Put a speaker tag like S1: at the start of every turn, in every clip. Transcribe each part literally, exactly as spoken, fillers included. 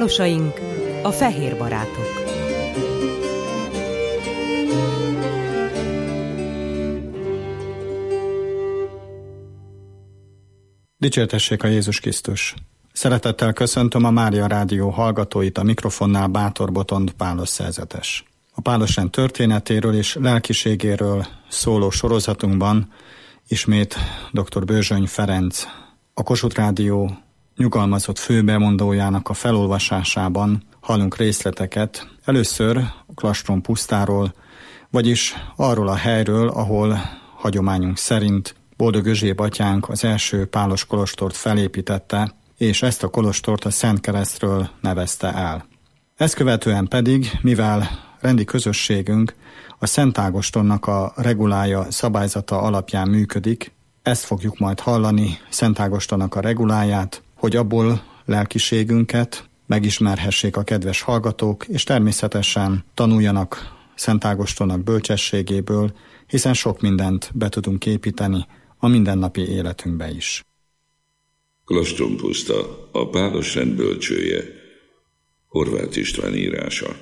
S1: Pálosaink, a fehér barátok.
S2: Dicsértessék a Jézus Krisztus! Szeretettel köszöntöm a Mária Rádió hallgatóit, a mikrofonnál Bátor Botond Pálos szerzetes. A Pálosrend történetéről és lelkiségéről szóló sorozatunkban ismét dr. Börzsöny Ferenc, a Kossuth Rádió nyugalmazott főbemondójának a felolvasásában hallunk részleteket. Először a Klastron pusztáról, vagyis arról a helyről, ahol hagyományunk szerint Boldog Euzsébie atyánk az első pálos kolostort felépítette, és ezt a kolostort a Szent Keresztről nevezte el. Ezt követően pedig, mivel rendi közösségünk a Szent Ágostonnak a regulája, szabályzata alapján működik, ezt fogjuk majd hallani, Szent Ágostonnak a reguláját, hogy abból lelkiségünket megismerhessék a kedves hallgatók, és természetesen tanuljanak Szent Ágostonnak bölcsességéből, hiszen sok mindent be tudunk építeni a mindennapi életünkbe is.
S3: Klastron puszta, a Pálosrend bölcsője, Horváth István írása.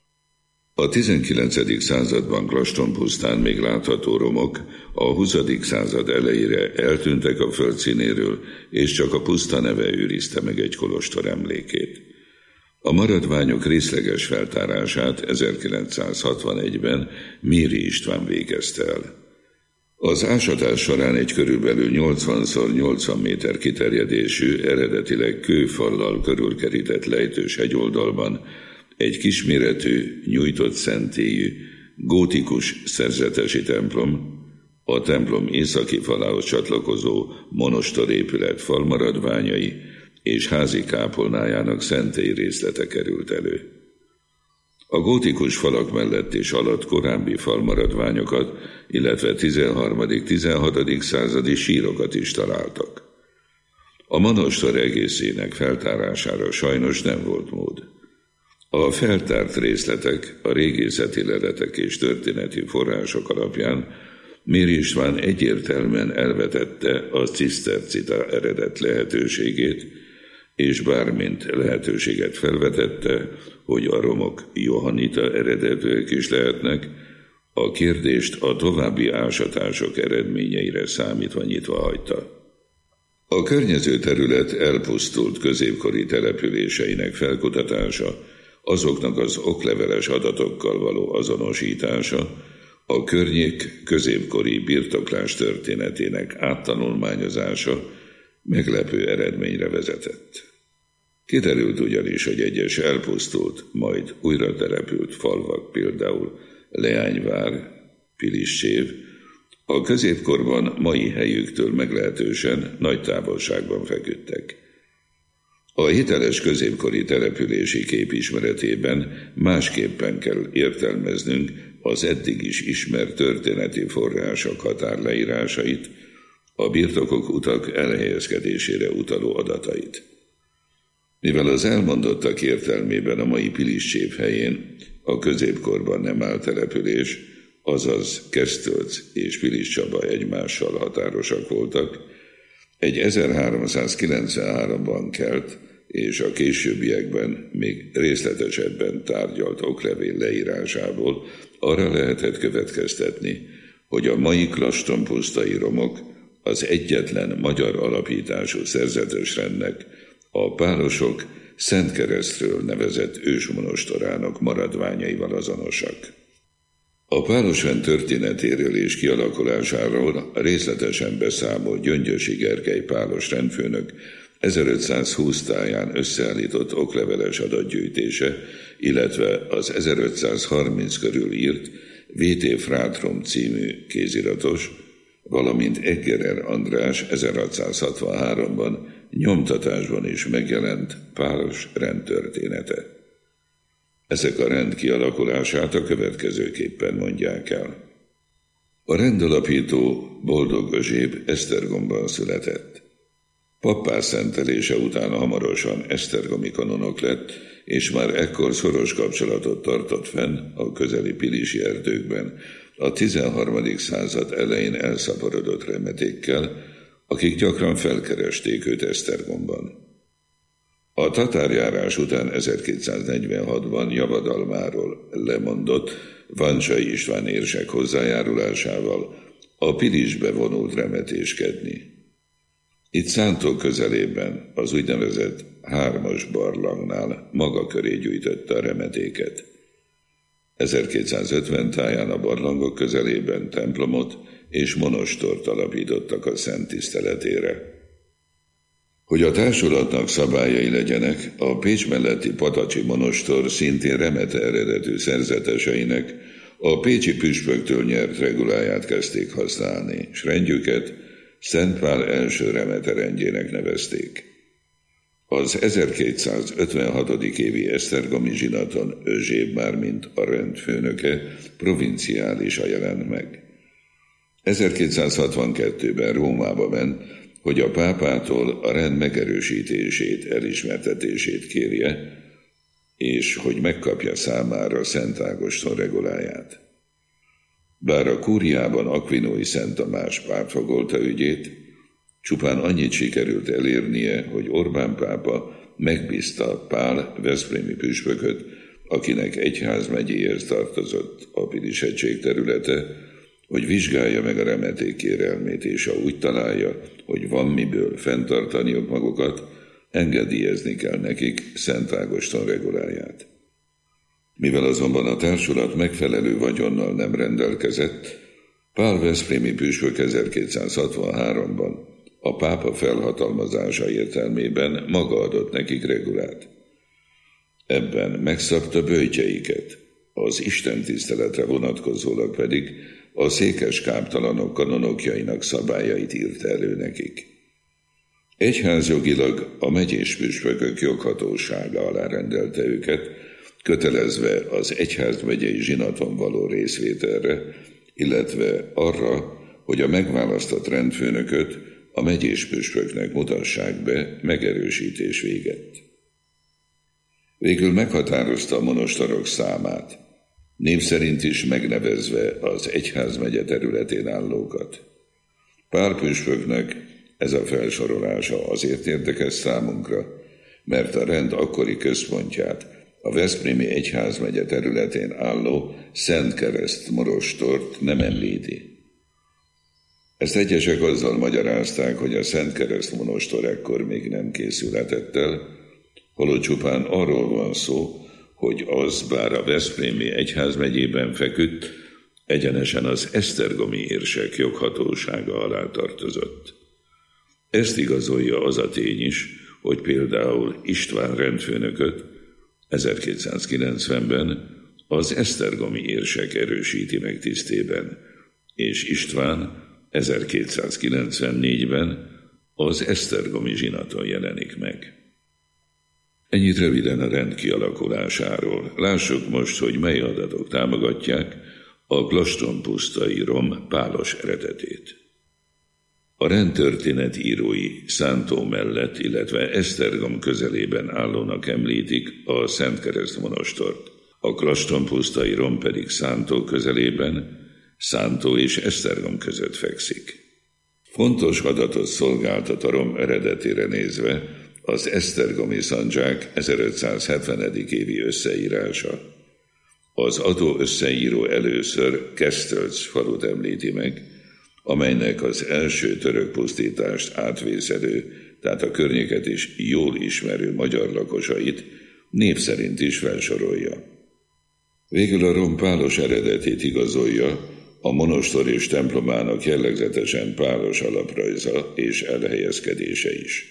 S3: A tizenkilencedik században Klastron pusztán még látható romok a huszadik század elejére eltűntek a földszínéről, és csak a puszta neve őrizte meg egy kolostor emlékét. A maradványok részleges feltárását ezerkilencszázhatvanegyben Méri István végezte el. Az ásatás során egy körülbelül nyolcvan szor nyolcvan méter kiterjedésű, eredetileg kőfallal körülkerített lejtős hegyoldalban egy kisméretű, nyújtott szentélyű, gótikus szerzetesi templom, a templom északi falához csatlakozó monostorépület falmaradványai és házi kápolnájának szentély részlete került elő. A gótikus falak mellett és alatt korábbi falmaradványokat, illetve tizenharmadik-tizenhatodik századi sírokat is találtak. A monostor egészének feltárására sajnos nem volt mód. A feltárt részletek, a régészeti leletek és történeti források alapján Méri István egyértelműen elvetette a cisztercita eredet lehetőségét, és bármint lehetőséget felvetette, hogy a romok johannita eredetűek is lehetnek, a kérdést a további ásatások eredményeire számítva nyitva hagyta. A környező terület elpusztult középkori településeinek felkutatása, azoknak az okleveles adatokkal való azonosítása, a környék középkori birtoklás történetének áttanulmányozása meglepő eredményre vezetett. Kiderült ugyanis, hogy egyes elpusztult, majd újra települt falvak, például Leányvár, Piliscsév, a középkorban mai helyüktől meglehetősen nagy távolságban feküdtek. A hiteles középkori települési kép ismeretében másképpen kell értelmeznünk az eddig is ismert történeti források határleírásait, a birtokok, utak elhelyezkedésére utaló adatait. Mivel az elmondottak értelmében a mai Piliscsév helyén a középkorban nem áll település, azaz Kesztölc és Piliscsaba egymással határosak voltak, egy ezerháromszázkilencvenháromban kelt és a későbbiekben még részletesebben tárgyalt oklevél leírásából arra lehetett következtetni, hogy a mai Klastron pusztai romok az egyetlen magyar alapítású szerzetesrendnek, a pálosok Szent Keresztről nevezett ősmonostorának maradványaival azonosak. A Pálosrend történetéről és kialakulásáról részletesen beszámol Gyöngyösi Gergely pálos rendfőnök ezerötszázhúsz táján összeállított okleveles adatgyűjtése, illetve az ezerötszázharminc körül írt vé té Frátrom című kéziratos, valamint Eggerer András ezerhatszázhatvanháromban nyomtatásban is megjelent pálos rendtörténete. Ezek a rend kialakulását a következőképpen mondják el. A rendalapító Boldog Euzsébie Esztergomban született. Pappá szentelése után hamarosan esztergomi kanonok lett, és már ekkor szoros kapcsolatot tartott fenn a közeli pilisi erdőkben a tizenharmadik század elején elszaporodott remetékkel, akik gyakran felkeresték őt Esztergomban. A tatárjárás után ezerkétszáznegyvenhatban javadalmáról lemondott Vancsai István érsek hozzájárulásával a Pilisbe vonult remetéskedni. Itt Szántó közelében, az úgynevezett hármas barlangnál maga köré gyűjtötte a remetéket. ezerkétszázötven táján a barlangok közelében templomot és monostort alapítottak a szent tiszteletére. Hogy a társulatnak szabályai legyenek, a Pécs melletti Patacsi monostor szintén remete eredetű szerzeteseinek a pécsi püspöktől nyert reguláját kezdték használni, s rendjüket Szent Pál első remete rendjének nevezték. Az ezerkétszázötvenhatodik évi esztergomi zsinaton Özséb már mint a rendfőnöke provinciálisa jelent meg. ezerkétszázhatvankettőben Rómába ment, hogy a pápától a rend megerősítését, elismertetését kérje, és hogy megkapja számára Szent Ágoston reguláját. Bár a kúriában Akvinói Szent Tamás páp fogolta ügyét, csupán annyit sikerült elérnie, hogy Orbán pápa megbízta Pál veszprémi püspököt, akinek egyházmegyéhez tartozott a Pilis-hegység területe, hogy vizsgálja meg a remeték kérelmét, és ha úgy találja, hogy van miből fenntartaniuk magukat, engedélyezni kell nekik Szent Ágoston reguláját. Mivel azonban a társulat megfelelő vagyonnal nem rendelkezett, Pál veszprémi püspök ezerkétszázhatvanháromban a pápa felhatalmazása értelmében maga adott nekik regulát. Ebben megszabta böjtjeiket, az istentiszteletre vonatkozólag pedig a székes káptalanok kanonokjainak szabályait írt elő nekik. Egyházjogilag a megyés püspökök joghatósága alá rendelte őket, kötelezve az egyházmegyei zsinaton való részvételre, illetve arra, hogy a megválasztott rendfőnököt a megyés püspöknek mutassák be megerősítés végett. Végül meghatározta a monostorok számát, név szerint is megnevezve az egyházmegye területén állókat. Pál püspöknek ez a felsorolása azért érdekes számunkra, mert a rend akkori központját, a veszprémi egyházmegye területén álló Szent Kereszt monostort nem említi. Ezt egyesek azzal magyarázták, hogy a Szent Kereszt monostor ekkor még nem készületett el, holott csupán arról van szó, hogy az, bár a veszprémi egyházmegyében feküdt, egyenesen az esztergomi érsek joghatósága alá tartozott. Ezt igazolja az a tény is, hogy például István rendfőnököt ezerkétszázkilencvenben az esztergomi érsek erősíti meg tisztében, és István ezerkétszázkilencvennégyben az esztergomi zsinaton jelenik meg. Ennyit röviden a rend kialakulásáról. Lássuk most, hogy mely adatok támogatják a Glastonpusztai rom pálos eredetét. A rendtörténet írói Szántó mellett, illetve Esztergom közelében állónak említik a Szent Kereszt monostort. A Glastonpusztai rom pedig Szántó közelében, Szántó és Esztergom között fekszik. Fontos adatot szolgáltat a rom eredetére nézve az esztergomi szandzsák ezerötszázhetvenedik évi összeírása. Az adó összeíró először Kesztölc falut említi meg, amelynek az első török pusztítást átvészelő, tehát a környéket is jól ismerő magyar lakosait név szerint is felsorolja. Végül a rom pálos eredetét igazolja a monostor és templomának jellegzetesen pálos alaprajza és elhelyezkedése is.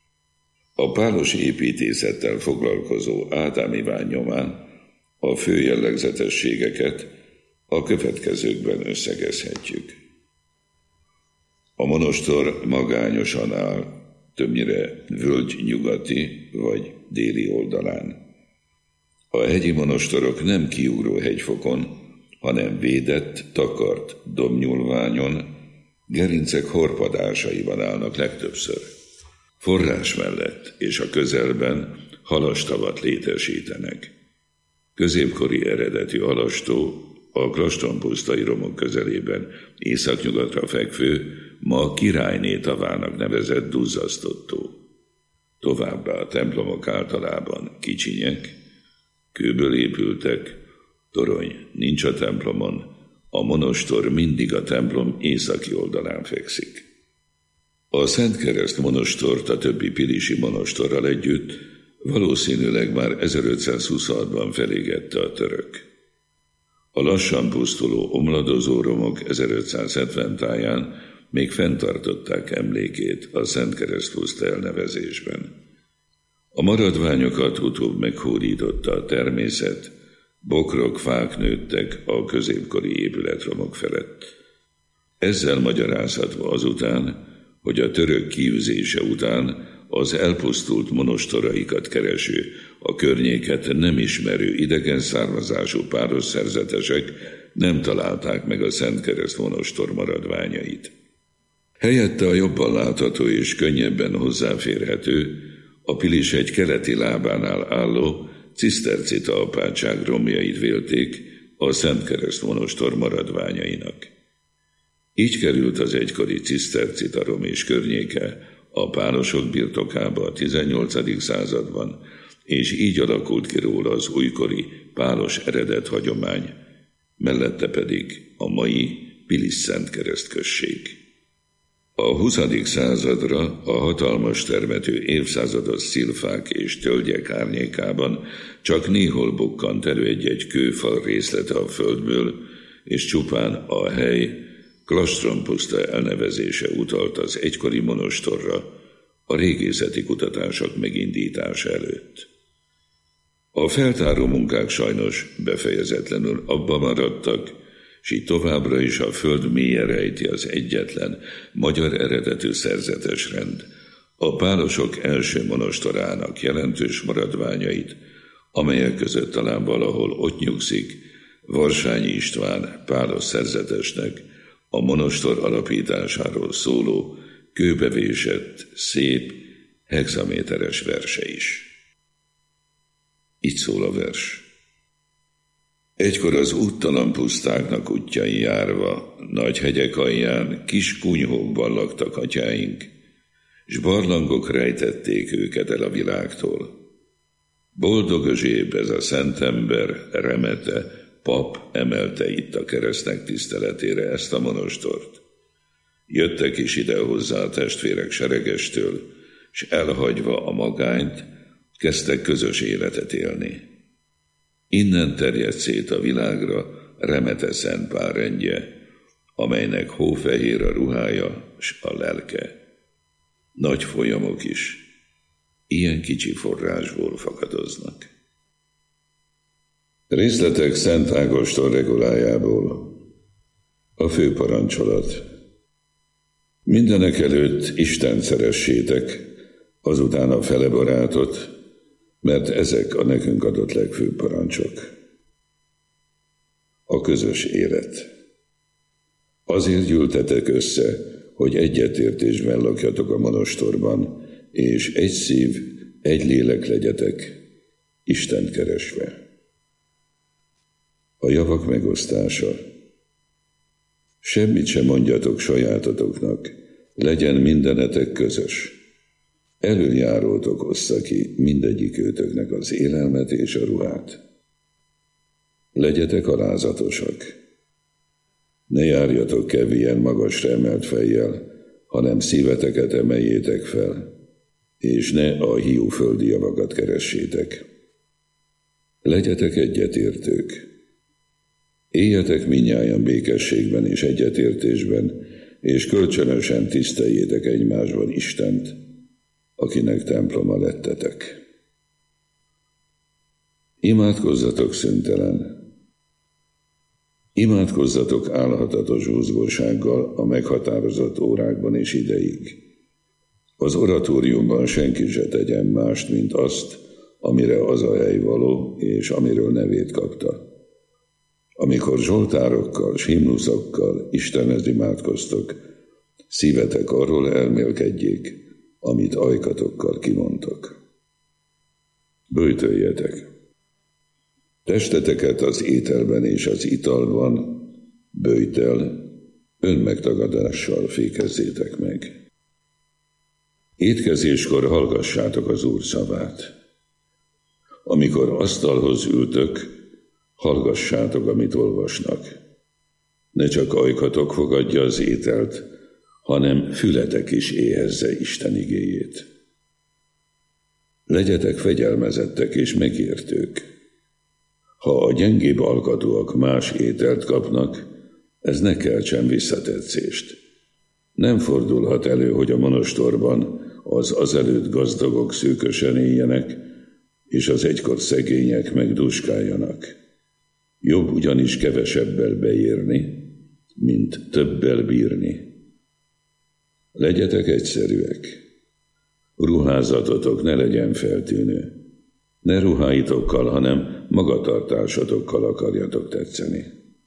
S3: A pálos építészettel foglalkozó Ádám Iván nyomán a fő jellegzetességeket a következőkben összegezhetjük. A monostor magányosan áll, többnyire völgy nyugati vagy déli oldalán. A hegyi monostorok nem kiugró hegyfokon, hanem védett, takart dombnyúlványon, gerincek horpadásaiban állnak legtöbbször. Forrás mellett és a közelben halastavat létesítenek. Középkori eredetű halastó a Glastonpusztai romok közelében északnyugatra fekvő, ma Királyné tavának nevezett duzzasztott tó. Továbbá a templomok általában kicsinyek, kőből épültek, torony nincs a templomon, a monostor mindig a templom északi oldalán fekszik. A Szent Kereszt monostort a többi pilisi monostorral együtt valószínűleg már ezerötszázhuszonhatban felégette a török. A lassan pusztuló omladozó romok ezerötszázhetven táján még fenntartották emlékét a Szent Kereszt puszta elnevezésben. A maradványokat utóbb meghódította a természet, bokrok, fák nőttek a középkori épületromok felett. Ezzel magyarázhatva azután, hogy a török kiűzése után az elpusztult monostoraikat kereső, a környéket nem ismerő idegen származású páros szerzetesek nem találták meg a Szent Kereszt monostor maradványait. Helyette a jobban látható és könnyebben hozzáférhető, a Pilishegy keleti lábánál álló cisztercita apátság romjait vélték a Szent Kereszt monostor maradványainak. Így került az egykori cisztercita rom és környéke a párosok birtokába a tizennyolcadik században, és így alakult ki róla az újkori páros eredet hagyomány, mellette pedig a mai Pilis-Szentkereszt község. A huszadik századra a hatalmas termető évszázados szilfák és tölgyek árnyékában csak néhol bukkant elő egy-egy kőfal részlete a földből, és csupán a hely Klastronpuszta elnevezése utalt az egykori monostorra a régészeti kutatások megindítása előtt. A feltáró munkák sajnos befejezetlenül abba maradtak, s így továbbra is a föld mélyen rejti az egyetlen magyar eredetű szerzetes rend, a párosok első monostorának jelentős maradványait, amelyek között talán valahol ott nyugszik Varsányi István pálos szerzetesnek a monostor alapításáról szóló, kőbevésett, szép, hexaméteres verse is. Így szól a vers. Egykor az úttalan pusztáknak útjain járva, nagy hegyek alján, kis kunyhókban laktak atyáink, s barlangok rejtették őket el a világtól. Boldog zséb ez a szentember, Remete, pap emelte itt a keresztnek tiszteletére ezt a monostort. Jöttek is ide hozzá a testvérek seregestől, s elhagyva a magányt, kezdtek közös életet élni. Innen terjedt szét a világra Remete szent párrendje, amelynek hófehér a ruhája s a lelke. Nagy folyamok is ilyen kicsi forrásból fakadoznak. Részletek Szent Ágoston regulájából. A főparancsolat. Mindenek előtt Istent szeressétek, azután a fele barátot, mert ezek a nekünk adott legfőbb parancsok. A közös élet. Azért gyűltetek össze, hogy egyetértésben lakjatok a monostorban, és egy szív, egy lélek legyetek, Istent keresve. A javak megosztása. Semmit sem mondjatok sajátotoknak, legyen mindenetek közös. Előjárótok ossza ki mindegyik őtöknek az élelmet és a ruhát. Legyetek alázatosak. Ne járjatok kevén magasra emelt fejjel, hanem szíveteket emeljétek fel, és ne a hiú földi javakat keressétek. Legyetek egyetértők. Éljetek mindnyájan békességben és egyetértésben, és kölcsönösen tiszteljétek egymásban Istent, akinek temploma lettetek. Imádkozzatok szüntelen. Imádkozzatok álhatatos húzgósággal a meghatározott órákban és ideig. Az oratóriumban senki se tegyen mást, mint azt, amire az a hely való, és amiről nevét kapta. Amikor zsoltárokkal s himnuszokkal Istenhez imádkoztok, szívetek arról elmélkedjék, amit ajkatokkal kimondtok. Böjtöljetek. Testeteket az ételben és az italban, böjtel, önmegtagadással fékezzétek meg. Étkezéskor hallgassátok az Úr szavát. Amikor asztalhoz ültök, hallgassátok, amit olvasnak. Ne csak ajkatok fogadja az ételt, hanem fületek is éhezze Isten igéjét. Legyetek fegyelmezettek és megértők. Ha a gyengébb alkatúak más ételt kapnak, ez ne keltsen visszatetszést. Nem fordulhat elő, hogy a monostorban az azelőtt gazdagok szűkösen éljenek, és az egykor szegények meg dúskáljanak. Jobb ugyanis kevesebbel beérni, mint többel bírni. Legyetek egyszerűek. Ruházatotok ne legyen feltűnő. Ne ruháitokkal, hanem magatartásatokkal akarjatok tetszeni.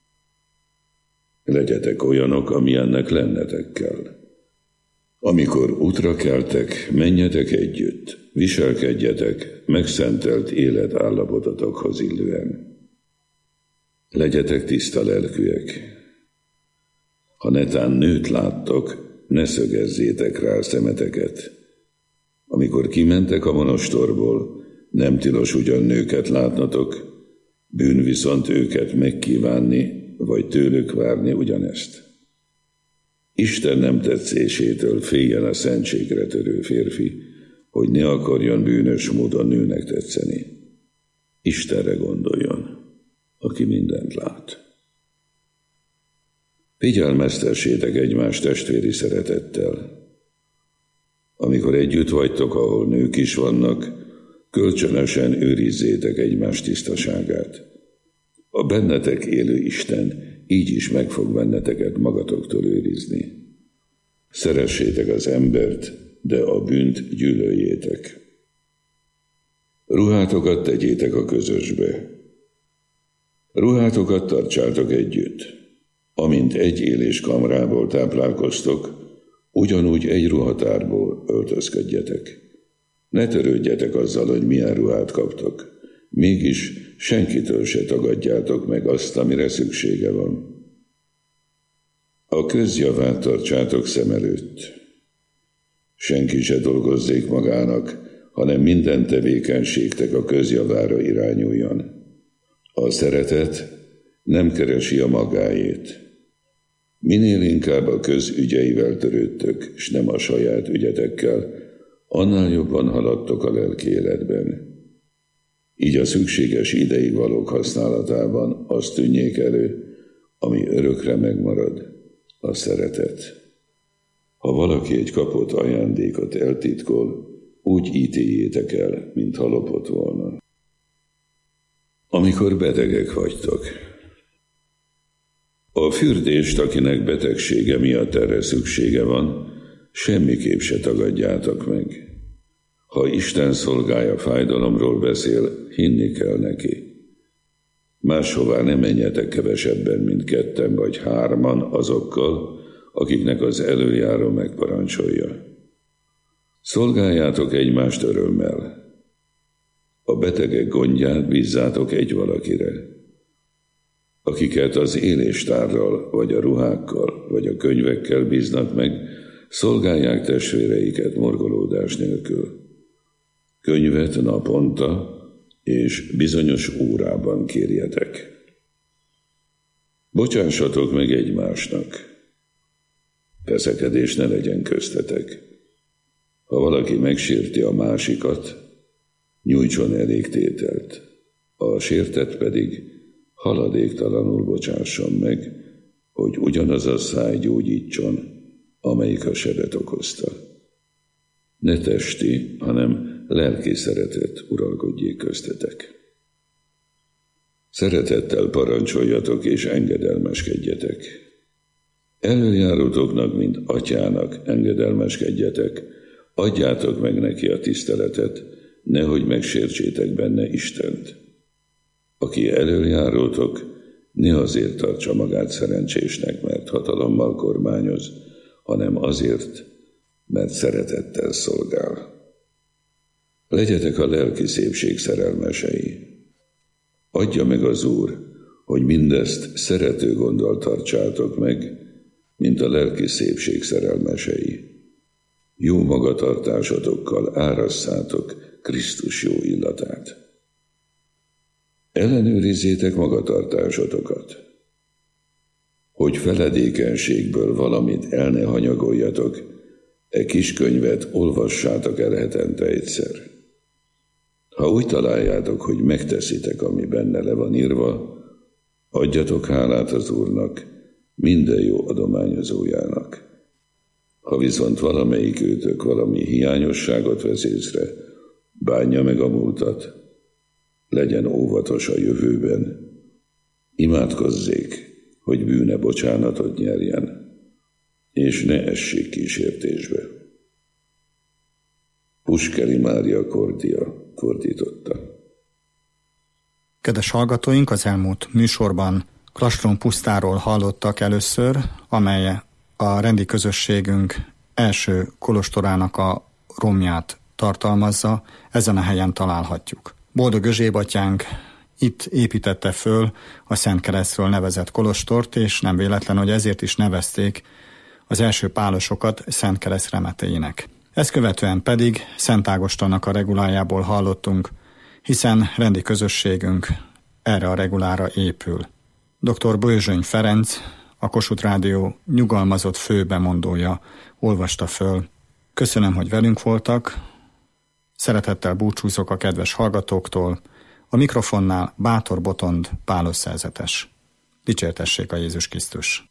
S3: Legyetek olyanok, amilyennek lennetek kell. Amikor útra keltek, menjetek együtt, viselkedjetek megszentelt életállapototokhoz illően. Legyetek tiszta lelkűek. Ha netán nőt láttok, ne szögezzétek rá a szemeteket. Amikor kimentek a monostorból, nem tilos ugyan nőket látnatok, bűn viszont őket megkívánni, vagy tőlük várni ugyanezt. Isten nem tetszésétől féljen a szentségre törő férfi, hogy ne akarjon bűnös módon nőnek tetszeni. Istenre gondoljon, aki mindent lát. Figyelmeztessétek egymást testvéri szeretettel. Amikor együtt vagytok, ahol nők is vannak, kölcsönösen őrizzétek egymás tisztaságát. A bennetek élő Isten így is meg fog benneteket magatoktól őrizni. Szeressétek az embert, de a bűnt gyűlöljétek. Ruhátokat tegyétek a közösbe. Ruhátokat tartsátok együtt. Amint egy élés kamrából táplálkoztok, ugyanúgy egy ruhatárból öltözködjetek. Ne törődjetek azzal, hogy milyen ruhát kaptok. Mégis senkitől se tagadjátok meg azt, amire szüksége van. A közjavát tartsátok szem előtt. Senki se dolgozzék magának, hanem minden tevékenységtek a közjavára irányuljon. A szeretet nem keresi a magáét. Minél inkább a közügyeivel törődtök, s nem a saját ügyetekkel, annál jobban haladtok a lelki életben. Így a szükséges idei valók használatában azt tűnjék elő, ami örökre megmarad, a szeretet. Ha valaki egy kapott ajándékot eltitkol, úgy ítéljétek el, mintha lopott volna. Amikor betegek vagytok. A fürdést, akinek betegsége miatt erre szüksége van, semmiképp se tagadjátok meg. Ha Isten szolgája fájdalomról beszél, hinni kell neki. Máshová ne menjetek kevesebben, mint ketten vagy hárman azokkal, akiknek az előjáró megparancsolja. Szolgáljátok egymást örömmel. A betegek gondját bízzátok egy valakire. Akiket az éléstárral, vagy a ruhákkal, vagy a könyvekkel bíznak meg, szolgálják testvéreiket morgolódás nélkül. Könyvet naponta és bizonyos órában kérjetek. Bocsássatok meg egymásnak. Veszekedés ne legyen köztetek. Ha valaki megsérti a másikat, nyújtson elég tételt. A sértett pedig haladéktalanul bocsásson meg, hogy ugyanaz a száj gyógyítson, amelyik a sebet okozta. Ne testi, hanem lelki szeretet uralkodjék köztetek. Szeretettel parancsoljatok és engedelmeskedjetek. Előjárótoknak, mint atyának engedelmeskedjetek, adjátok meg neki a tiszteletet, nehogy megsértsétek benne Istent. Aki előjárótok, ne azért tartsa magát szerencsésnek, mert hatalommal kormányoz, hanem azért, mert szeretettel szolgál. Legyetek a lelki szépség szerelmesei. Adja meg az Úr, hogy mindezt szerető gonddal tartsátok meg, mint a lelki szépség szerelmesei. jó magatartásotokkal árasszátok Krisztus jó illatát. Ellenőrizzétek magatartásotokat, hogy feledékenységből valamit el ne hanyagoljatok, e kis könyvet olvassátok el hetente egyszer. Ha úgy találjátok, hogy megteszitek, ami benne le van írva, adjatok hálát az Úrnak, minden jó adományozójának. Ha viszont valamelyik őtök valami hiányosságot vesz észre, bánja meg a múltat, legyen óvatos a jövőben, imádkozzék, hogy bűne bocsánatot nyerjen, és ne essék kísértésbe. Puskeri Mária Kordia fordította.
S2: Kedves hallgatóink, az elmúlt műsorban Klastron pusztáról hallottak először, amely a rendi közösségünk első kolostorának a romját tartalmazza, ezen a helyen találhatjuk. Boldog Özsébatyánk itt építette föl a Szent Keresztről nevezett kolostort, és nem véletlen, hogy ezért is nevezték az első pálosokat Szent Kereszt remetéinek. Ezt követően pedig Szent Ágostonnak a regulájából hallottunk, hiszen rendi közösségünk erre a regulára épül. doktor Bőzsöny Ferenc, a Kossuth Rádió nyugalmazott főbemondója olvasta föl. Köszönöm, hogy velünk voltak, szeretettel búcsúzok a kedves hallgatóktól, a mikrofonnál Bátor Botond Pálos szerzetes. Dicsértessék a Jézus Krisztus!